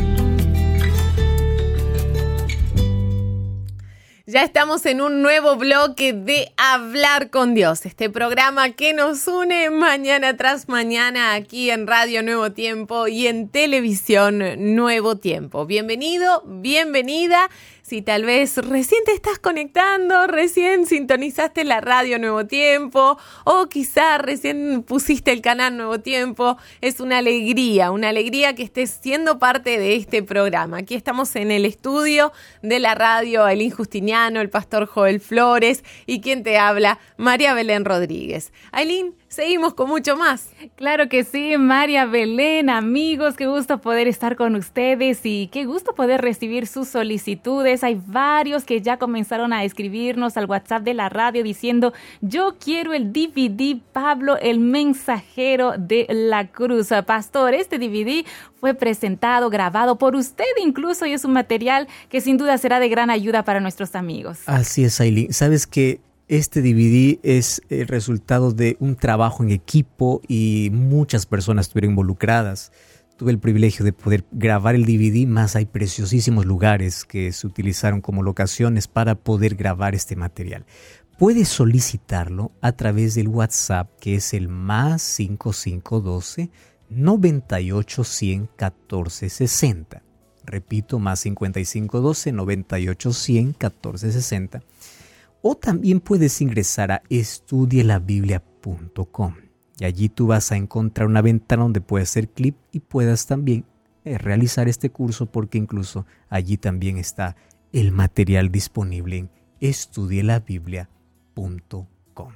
Ya estamos en un nuevo bloque de Hablar con Dios, este programa que nos une mañana tras mañana aquí en Radio Nuevo Tiempo y en Televisión Nuevo Tiempo. Bienvenido, bienvenida. Si tal vez recién te estás conectando, recién sintonizaste la radio Nuevo Tiempo o quizá recién pusiste el canal Nuevo Tiempo, es una alegría, una alegría que estés siendo parte de este programa. Aquí estamos en el estudio de la radio Ailín Justiniano, el pastor Joel Flores y quien te habla, María Belén Rodríguez. Ailín, seguimos con mucho más. Claro que sí, María Belén, amigos, qué gusto poder estar con ustedes y qué gusto poder recibir sus solicitudes. Hay varios que ya comenzaron a escribirnos al WhatsApp de la radio diciendo, yo quiero el D V D Pablo, el mensajero de la cruz. Pastor, este D V D fue presentado, grabado por usted incluso y es un material que sin duda será de gran ayuda para nuestros amigos. Así es, Ailín. ¿Sabes qué? Este D V D es el resultado de un trabajo en equipo y muchas personas estuvieron involucradas. Tuve el privilegio de poder grabar el D V D, más hay preciosísimos lugares que se utilizaron como locaciones para poder grabar este material. Puedes solicitarlo a través del WhatsApp, que es el más cinco cinco uno dos, noventa y ocho, cien, catorce sesenta. Repito, más cincuenta y cinco doce, noventa y ocho, cien, catorce sesenta. O también puedes ingresar a estudie la biblia punto com y allí tú vas a encontrar una ventana donde puedes hacer clic y puedas también eh, realizar este curso, porque incluso allí también está el material disponible en estudie la biblia punto com.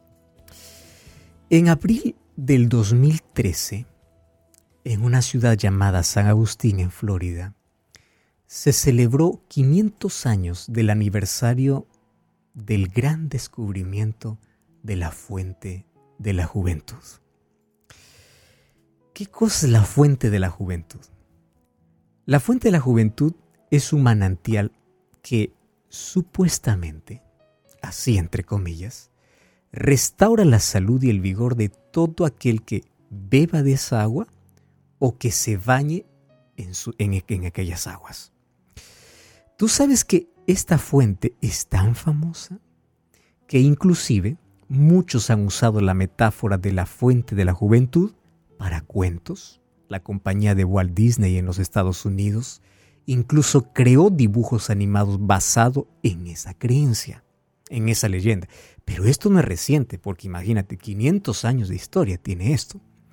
En abril del dos mil trece, en una ciudad llamada San Agustín, en Florida, se celebró quinientos años del aniversario del gran descubrimiento de la fuente de la juventud. ¿Qué cosa es la fuente de la juventud? La fuente de la juventud es un manantial que supuestamente, así entre comillas, restaura la salud y el vigor de todo aquel que beba de esa agua o que se bañe en, su, en, en aquellas aguas. Tú sabes que esta fuente es tan famosa que inclusive muchos han usado la metáfora de la fuente de la juventud para cuentos. La compañía de Walt Disney en los Estados Unidos incluso creó dibujos animados basados en esa creencia, en esa leyenda. Pero esto no es reciente, porque imagínate, quinientos años de historia tiene esto.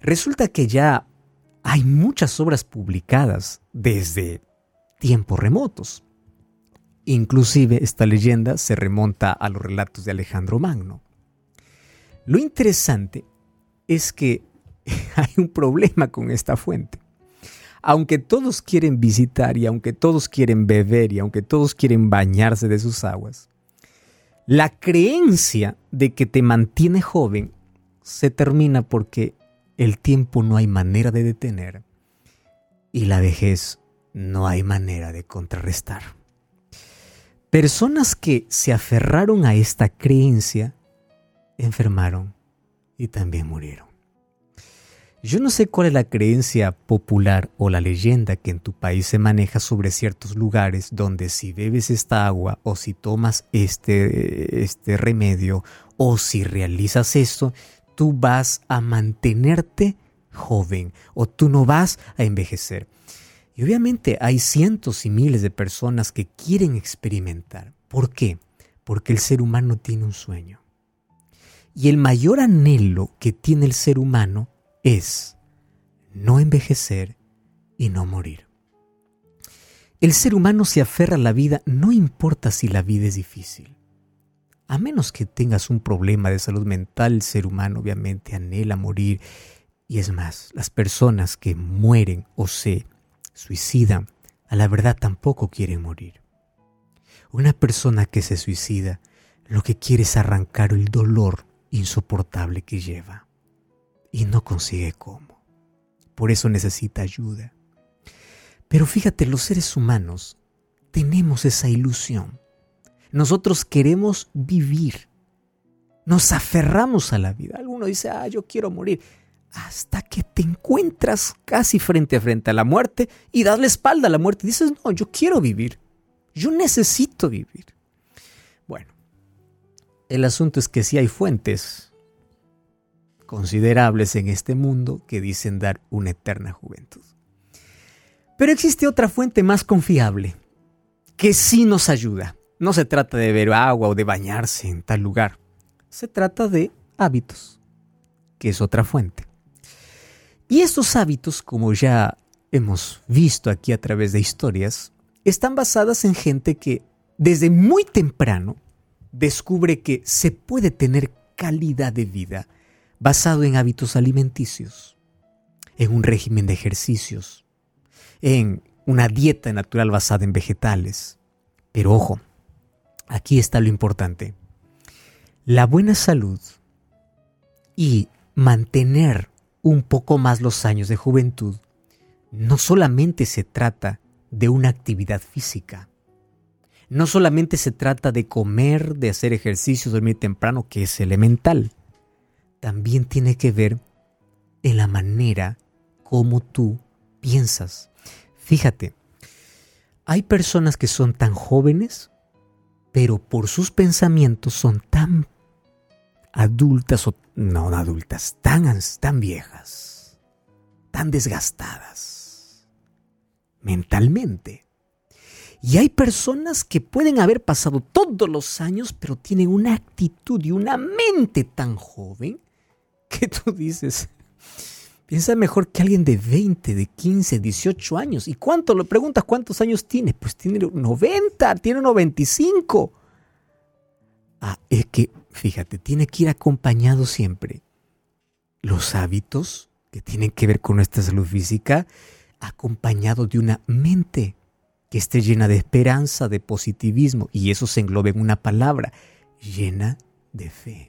Resulta que ya hay muchas obras publicadas desde tiempos remotos. Inclusive esta leyenda se remonta a los relatos de Alejandro Magno. Lo interesante es que hay un problema con esta fuente. Aunque todos quieren visitar y aunque todos quieren beber y aunque todos quieren bañarse de sus aguas, la creencia de que te mantiene joven se termina porque el tiempo no hay manera de detener y la vejez no hay manera de contrarrestar. Personas que se aferraron a esta creencia enfermaron y también murieron. Yo no sé cuál es la creencia popular o la leyenda que en tu país se maneja sobre ciertos lugares donde si bebes esta agua o si tomas este, este remedio o si realizas esto, tú vas a mantenerte joven o tú no vas a envejecer. Y obviamente hay cientos y miles de personas que quieren experimentar. ¿Por qué? Porque el ser humano tiene un sueño. Y el mayor anhelo que tiene el ser humano es no envejecer y no morir. El ser humano se aferra a la vida, no importa si la vida es difícil. A menos que tengas un problema de salud mental, el ser humano obviamente anhela morir. Y es más, las personas que mueren o se suicidan, a la verdad tampoco quieren morir. Una persona que se suicida, lo que quiere es arrancar el dolor insoportable que lleva. Y no consigue cómo. Por eso necesita ayuda. Pero fíjate, los seres humanos tenemos esa ilusión. Nosotros queremos vivir. Nos aferramos a la vida. Alguno dice, ah, yo quiero morir. Hasta que te encuentras casi frente a frente a la muerte y das la espalda a la muerte. Y dices, no, yo quiero vivir. Yo necesito vivir. Bueno, el asunto es que sí hay fuentes considerables en este mundo que dicen dar una eterna juventud. Pero existe otra fuente más confiable que sí nos ayuda. No se trata de beber agua o de bañarse en tal lugar. Se trata de hábitos, que es otra fuente. Y estos hábitos, como ya hemos visto aquí a través de historias, están basadas en gente que desde muy temprano descubre que se puede tener calidad de vida basado en hábitos alimenticios, en un régimen de ejercicios, en una dieta natural basada en vegetales. Pero ojo, aquí está lo importante. La buena salud y mantener un poco más los años de juventud no solamente se trata de una actividad física, no solamente se trata de comer, de hacer ejercicios, dormir temprano, que es elemental. También tiene que ver en la manera como tú piensas. Fíjate, hay personas que son tan jóvenes, pero por sus pensamientos son tan adultas, o no adultas, tan, tan viejas, tan desgastadas mentalmente. Y hay personas que pueden haber pasado todos los años, pero tienen una actitud y una mente tan joven que tú dices, piensa mejor que alguien de veinte, de quince, dieciocho años. ¿Y cuánto? Le preguntas cuántos años tiene. Pues tiene noventa, tiene noventa y cinco. Ah, es que, fíjate, tiene que ir acompañado siempre los hábitos que tienen que ver con nuestra salud física, acompañado de una mente que esté llena de esperanza, de positivismo, y eso se engloba en una palabra, llena de fe.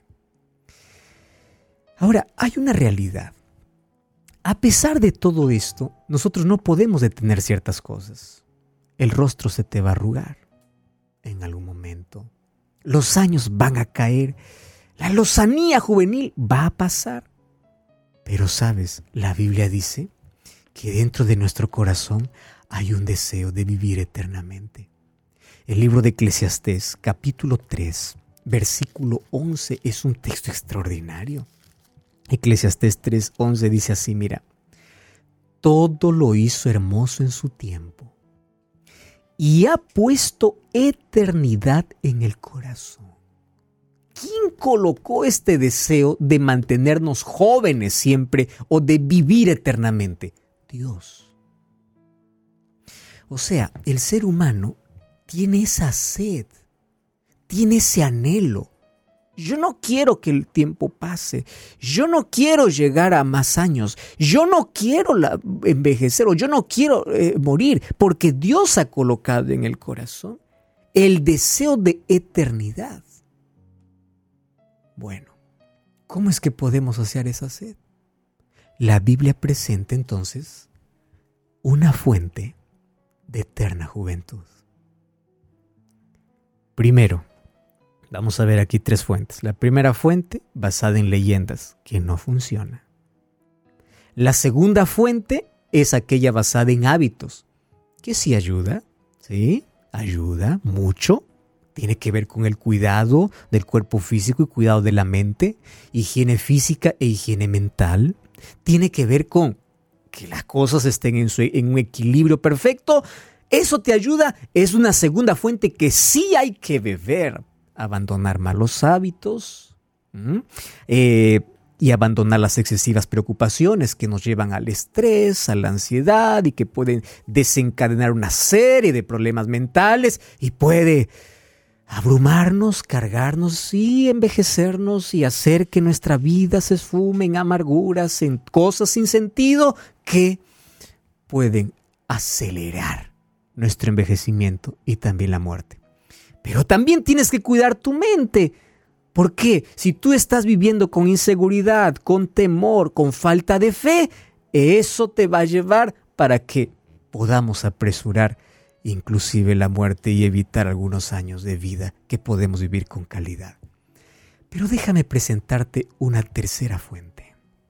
Ahora, hay una realidad. A pesar de todo esto, nosotros no podemos detener ciertas cosas. El rostro se te va a arrugar en algún momento. Los años van a caer. La lozanía juvenil va a pasar. Pero, ¿sabes? La Biblia dice que dentro de nuestro corazón hay un deseo de vivir eternamente. El libro de Eclesiastés, capítulo tres, versículo once, es un texto extraordinario. Eclesiastés tres once dice así, mira, todo lo hizo hermoso en su tiempo y ha puesto eternidad en el corazón. ¿quién colocó este deseo de mantenernos jóvenes siempre o de vivir eternamente? Dios. O sea, el ser humano tiene esa sed, tiene ese anhelo. Yo no quiero que el tiempo pase, yo no quiero llegar a más años, yo no quiero la, envejecer o yo no quiero eh, morir, porque Dios ha colocado en el corazón el deseo de eternidad. Bueno, ¿cómo es que podemos saciar esa sed? La Biblia presenta entonces una fuente de eterna juventud. Primero, vamos a ver aquí tres fuentes. La primera fuente, basada en leyendas, que no funciona. La segunda fuente es aquella basada en hábitos, que sí ayuda, ¿sí? Ayuda mucho. Tiene que ver con el cuidado del cuerpo físico y cuidado de la mente, higiene física e higiene mental. Tiene que ver con que las cosas estén en, su, en un equilibrio perfecto. Eso te ayuda. Es una segunda fuente que sí hay que beber. Abandonar malos hábitos ¿m? Eh, y abandonar las excesivas preocupaciones que nos llevan al estrés, a la ansiedad y que pueden desencadenar una serie de problemas mentales y puede abrumarnos, cargarnos y envejecernos y hacer que nuestra vida se esfume en amarguras, en cosas sin sentido que pueden acelerar nuestro envejecimiento y también la muerte. Pero también tienes que cuidar tu mente. ¿Por qué? Si tú estás viviendo con inseguridad, con temor, con falta de fe, eso te va a llevar para que podamos apresurar inclusive la muerte y evitar algunos años de vida que podemos vivir con calidad. Pero déjame presentarte una tercera fuente.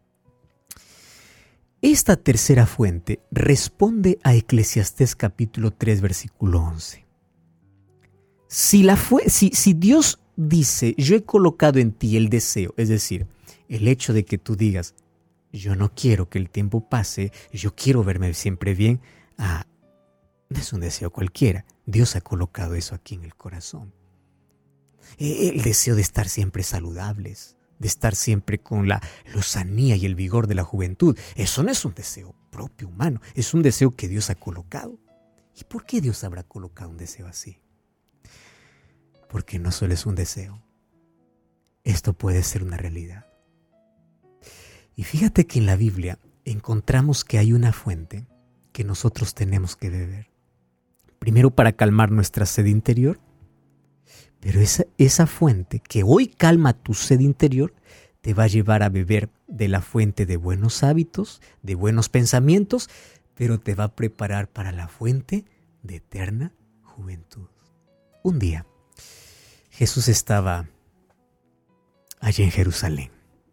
Esta tercera fuente responde a Eclesiastés capítulo tres, versículo once. Si, la fue, si, si Dios dice, yo he colocado en ti el deseo, es decir, el hecho de que tú digas, yo no quiero que el tiempo pase, yo quiero verme siempre bien, ah, no es un deseo cualquiera. Dios ha colocado eso aquí en el corazón. El deseo de estar siempre saludables, de estar siempre con la lozanía y el vigor de la juventud. Eso no es un deseo propio humano, es un deseo que Dios ha colocado. ¿Y por qué Dios habrá colocado un deseo así? Porque no solo es un deseo, esto puede ser una realidad. Y fíjate que en la Biblia encontramos que hay una fuente que nosotros tenemos que beber. Primero para calmar nuestra sed interior, pero esa, esa fuente que hoy calma tu sed interior te va a llevar a beber de la fuente de buenos hábitos, de buenos pensamientos, pero te va a preparar para la fuente de eterna juventud. Un día, Jesús estaba allí en Jerusalén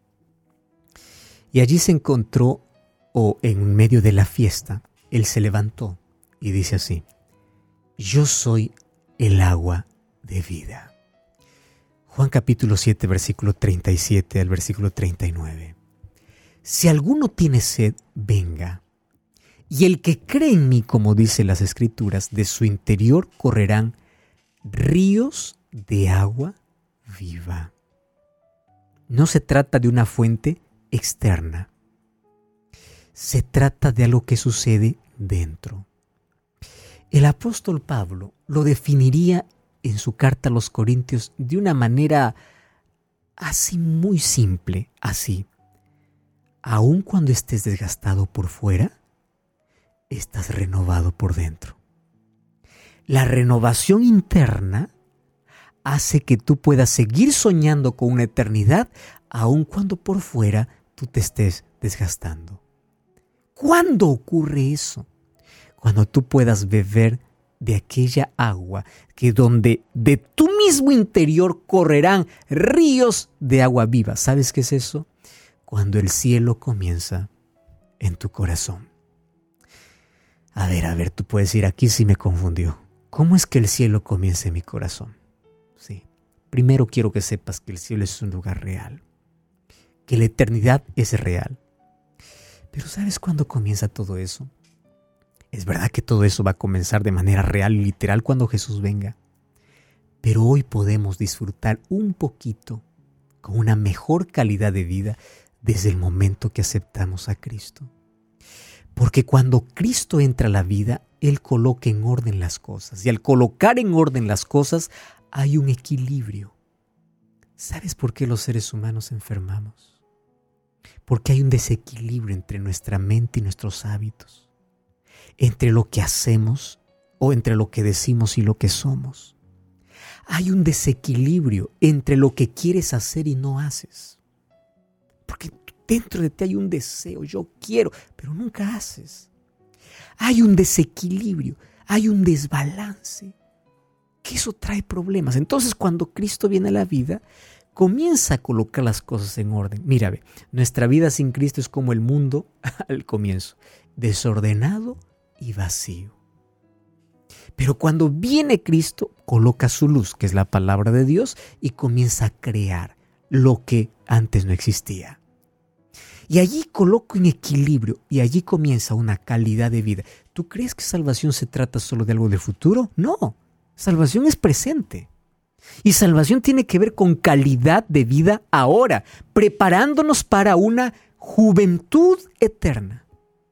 y allí se encontró, o en medio de la fiesta, Él se levantó y dice así, yo soy el agua de vida. Juan capítulo siete, versículo treinta y siete al versículo treinta y nueve. Si alguno tiene sed, venga, y el que cree en mí, como dice las Escrituras, de su interior correrán ríos de agua viva. No se trata de una fuente externa. Se trata de algo que sucede dentro. El apóstol Pablo lo definiría en su carta a los Corintios de una manera así muy simple, así. Aun cuando estés desgastado por fuera, estás renovado por dentro. La renovación interna hace que tú puedas seguir soñando con una eternidad, aun cuando por fuera tú te estés desgastando. ¿Cuándo ocurre eso? Cuando tú puedas beber de aquella agua que donde de tu mismo interior correrán ríos de agua viva. ¿Sabes qué es eso? Cuando el cielo comienza en tu corazón. A ver, a ver, tú puedes decir, aquí sí me confundió. ¿Cómo es que el cielo comienza en mi corazón? Sí. Primero quiero que sepas que el cielo es un lugar real, que la eternidad es real. Pero ¿sabes cuándo comienza todo eso? Es verdad que todo eso va a comenzar de manera real y literal cuando Jesús venga. Pero hoy podemos disfrutar un poquito con una mejor calidad de vida desde el momento que aceptamos a Cristo. Porque cuando Cristo entra a la vida, Él coloca en orden las cosas. Y al colocar en orden las cosas, hay un equilibrio. ¿Sabes por qué los seres humanos enfermamos? Porque hay un desequilibrio entre nuestra mente y nuestros hábitos. Entre lo que hacemos o entre lo que decimos y lo que somos. Hay un desequilibrio entre lo que quieres hacer y no haces. Porque dentro de ti hay un deseo, yo quiero, pero nunca haces. Hay un desequilibrio, hay un desbalance, que eso trae problemas. Entonces, cuando Cristo viene a la vida, comienza a colocar las cosas en orden. Mira, ve, nuestra vida sin Cristo es como el mundo al comienzo, desordenado y vacío. Pero cuando viene Cristo, coloca su luz, que es la palabra de Dios, y comienza a crear lo que antes no existía. Y allí coloca un equilibrio y allí comienza una calidad de vida. ¿Tú crees que salvación se trata solo de algo del futuro? No, salvación es presente. Y salvación tiene que ver con calidad de vida ahora, preparándonos para una juventud eterna.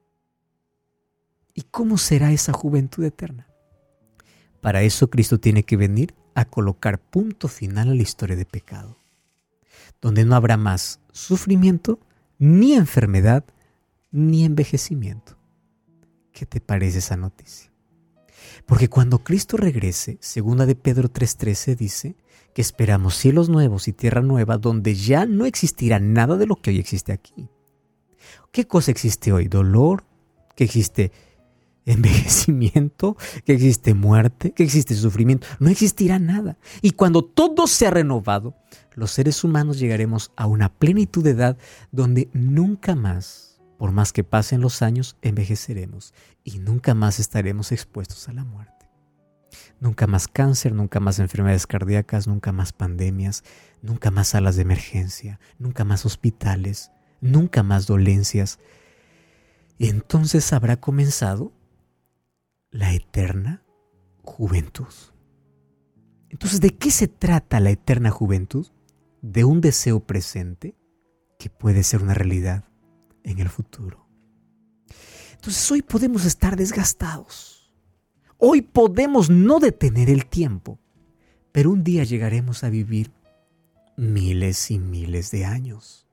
¿Y cómo será esa juventud eterna? Para eso Cristo tiene que venir a colocar punto final a la historia de pecado, donde no habrá más sufrimiento, ni enfermedad, ni envejecimiento. ¿Qué te parece esa noticia? Porque cuando Cristo regrese, segunda de Pedro tres trece dice que esperamos cielos nuevos y tierra nueva, donde ya no existirá nada de lo que hoy existe aquí. ¿Qué cosa existe hoy? Dolor, que existe envejecimiento, que existe muerte, que existe sufrimiento. No existirá nada. Y cuando todo sea renovado, los seres humanos llegaremos a una plenitud de edad donde nunca más, por más que pasen los años, envejeceremos y nunca más estaremos expuestos a la muerte. Nunca más cáncer, nunca más enfermedades cardíacas, nunca más pandemias, nunca más salas de emergencia, nunca más hospitales, nunca más dolencias. Y entonces habrá comenzado la eterna juventud. Entonces, ¿de qué se trata la eterna juventud? De un deseo presente que puede ser una realidad en el futuro. Entonces, hoy podemos estar desgastados. Hoy podemos no detener el tiempo, pero un día llegaremos a vivir miles y miles de años.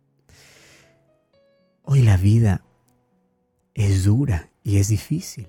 Hoy la vida es dura y es difícil.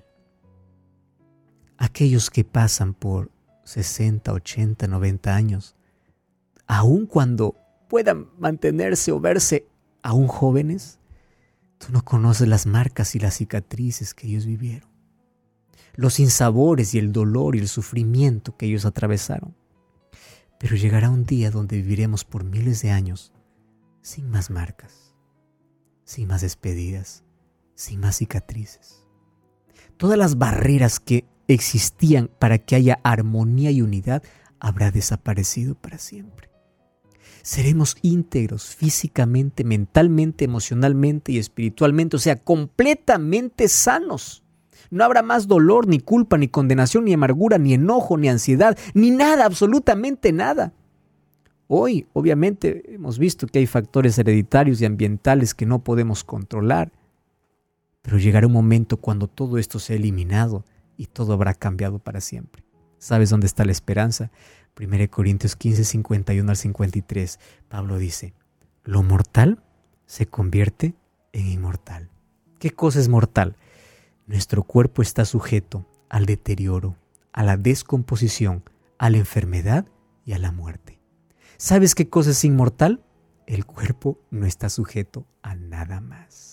Aquellos que pasan por sesenta, ochenta, noventa años, aun cuando puedan mantenerse o verse aún jóvenes, tú no conoces las marcas y las cicatrices que ellos vivieron, los sinsabores y el dolor y el sufrimiento que ellos atravesaron. Pero llegará un día donde viviremos por miles de años sin más marcas, sin más despedidas, sin más cicatrices. Todas las barreras que existían para que haya armonía y unidad habrá desaparecido para siempre. Seremos íntegros físicamente, mentalmente, emocionalmente y espiritualmente, o sea, completamente sanos. No habrá más dolor, ni culpa, ni condenación, ni amargura, ni enojo, ni ansiedad, ni nada, absolutamente nada. Hoy, obviamente, hemos visto que hay factores hereditarios y ambientales que no podemos controlar, pero llegará un momento cuando todo esto sea eliminado y todo habrá cambiado para siempre. ¿Sabes dónde está la esperanza? primera Corintios quince, cincuenta y uno al cincuenta y tres. Pablo dice, lo mortal se convierte en inmortal. ¿Qué cosa es mortal? Nuestro cuerpo está sujeto al deterioro, a la descomposición, a la enfermedad y a la muerte. ¿Sabes qué cosa es inmortal? El cuerpo no está sujeto a nada más.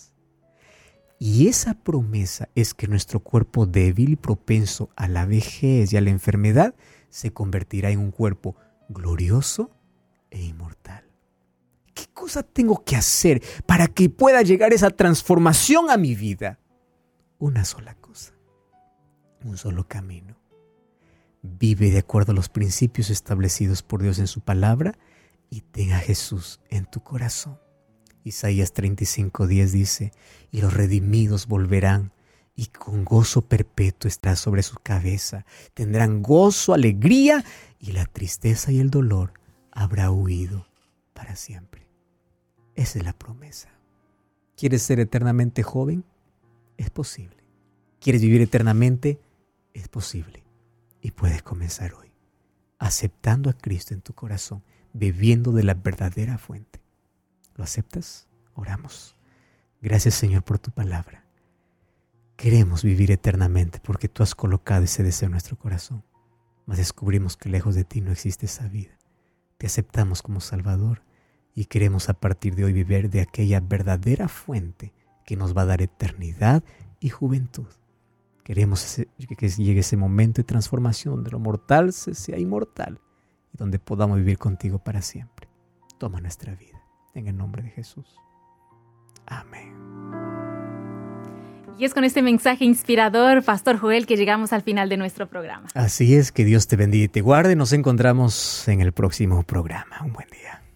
Y esa promesa es que nuestro cuerpo débil y propenso a la vejez y a la enfermedad se convertirá en un cuerpo glorioso e inmortal. ¿Qué cosa tengo que hacer para que pueda llegar esa transformación a mi vida? Una sola cosa, un solo camino. Vive de acuerdo a los principios establecidos por Dios en su palabra y ten a Jesús en tu corazón. Isaías treinta y cinco, diez dice, y los redimidos volverán y con gozo perpetuo estará sobre su cabeza. Tendrán gozo, alegría, y la tristeza y el dolor habrá huido para siempre. Esa es la promesa. ¿Quieres ser eternamente joven? Es posible. ¿Quieres vivir eternamente? Es posible. Y puedes comenzar hoy, aceptando a Cristo en tu corazón, bebiendo de la verdadera fuente. ¿Lo aceptas? Oramos. Gracias, Señor, por tu palabra. Queremos vivir eternamente porque tú has colocado ese deseo en nuestro corazón. Mas descubrimos que lejos de ti no existe esa vida. Te aceptamos como Salvador y queremos a partir de hoy vivir de aquella verdadera fuente que nos va a dar eternidad y juventud. Queremos que llegue ese momento de transformación donde lo mortal sea inmortal y donde podamos vivir contigo para siempre. Toma nuestra vida. En el nombre de Jesús. Amén. Y es con este mensaje inspirador, Pastor Joel, que llegamos al final de nuestro programa. Así es, que Dios te bendiga y te guarde. Nos encontramos en el próximo programa. Un buen día.